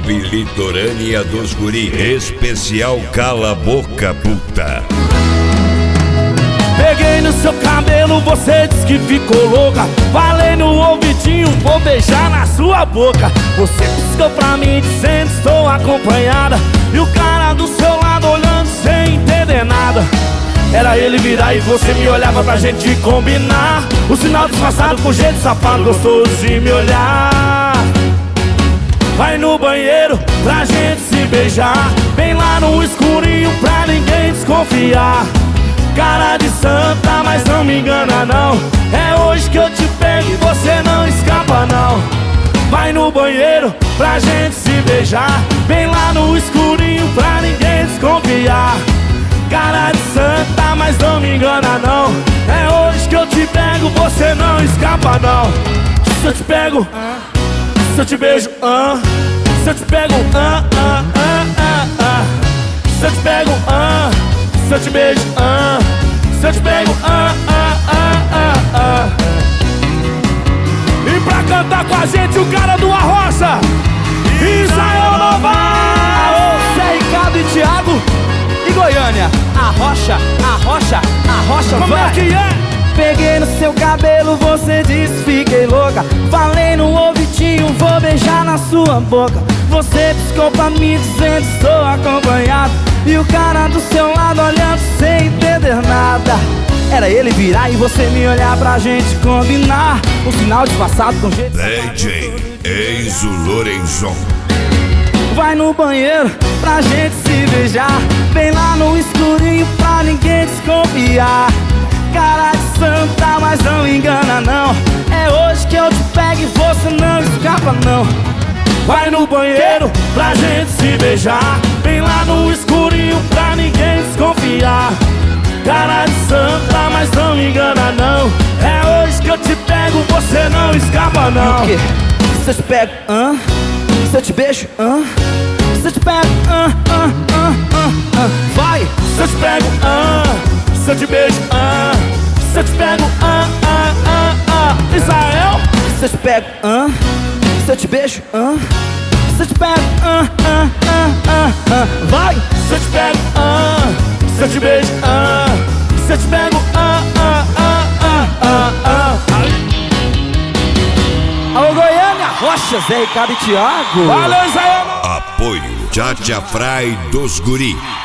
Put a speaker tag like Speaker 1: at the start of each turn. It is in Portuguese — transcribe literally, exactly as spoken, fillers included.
Speaker 1: top litorânea dos guri. Especial Cala Boca Puta.
Speaker 2: Peguei no seu cabelo, você disse que ficou louca. Falei no ouvidinho, vou beijar na sua boca. Você piscou pra mim dizendo estou acompanhada, e o cara do seu lado olhando sem entender nada. Era ele virar e você me olhava pra gente combinar. O sinal disfarçado com jeito safado, gostoso de me olhar. Vai no banheiro pra gente se beijar, bem lá no escurinho pra ninguém desconfiar. Cara de santa, mas não me engana não. É hoje que eu te pego e você não escapa não. Vai no banheiro pra gente se beijar, bem lá no escurinho pra ninguém desconfiar. Cara de santa, mas não me engana não. É hoje que eu te pego, você não escapa não. Se eu te pego, se eu te beijo, ah. Se eu te pego, ah, ah, ah, ah, ah. Se eu te pego, ah. Se eu te beijo, ah. Se eu te pego, ah, ah, ah, ah, ah. E pra cantar com a gente o cara do Arrocha, Israel Novaes.
Speaker 3: Zé Ricardo e Thiago e Goiânia. Arrocha, Arrocha, Arrocha,
Speaker 2: como
Speaker 3: vai.
Speaker 2: é que é?
Speaker 3: Peguei no seu cabelo, você disse fiquei louca. Falei no ouvidinho, vou beijar na sua boca. Você piscou pra mim dizendo estou acompanhado, e o cara do seu lado olhando sem entender nada. Era ele virar e você me olhar pra gente combinar. Um sinal disfarçado com jeito.
Speaker 1: D J Enzo Lorenzon.
Speaker 3: Vai no banheiro pra gente se beijar, bem lá no escurinho pra ninguém desconfiar. Cara de santa, mas não engana não. É hoje que eu te pego e você não escapa não.
Speaker 2: Vai no banheiro pra gente se beijar, bem lá no escurinho pra ninguém desconfiar. Cara de santa, mas não me engana não. É hoje que eu te pego, você não escapa não.
Speaker 3: E o quê? Se eu te pego, hã? Se eu te beijo, hã? Se eu te pego, hã, hã, hã, hã, hã. Vai!
Speaker 2: Se eu te pego, ah. Se eu te beijo, ah. Se eu te pego, ah, ah, ah, ah. Israel.
Speaker 3: Se eu te pego, hã? Se eu te beijo, hã? Se eu te pego, hã, hã, hã, hã, hã. Vai!
Speaker 2: Se eu te pego, ah. Se eu te beijo, ah. Se eu te pego, ah, ah, ah, ah, ah, ah.
Speaker 3: Alô Goiânia, Rocha, Zé Ricardo e Thiago.
Speaker 2: Valeu, Israel.
Speaker 1: Apoio Tchatcha Fry dos Guri.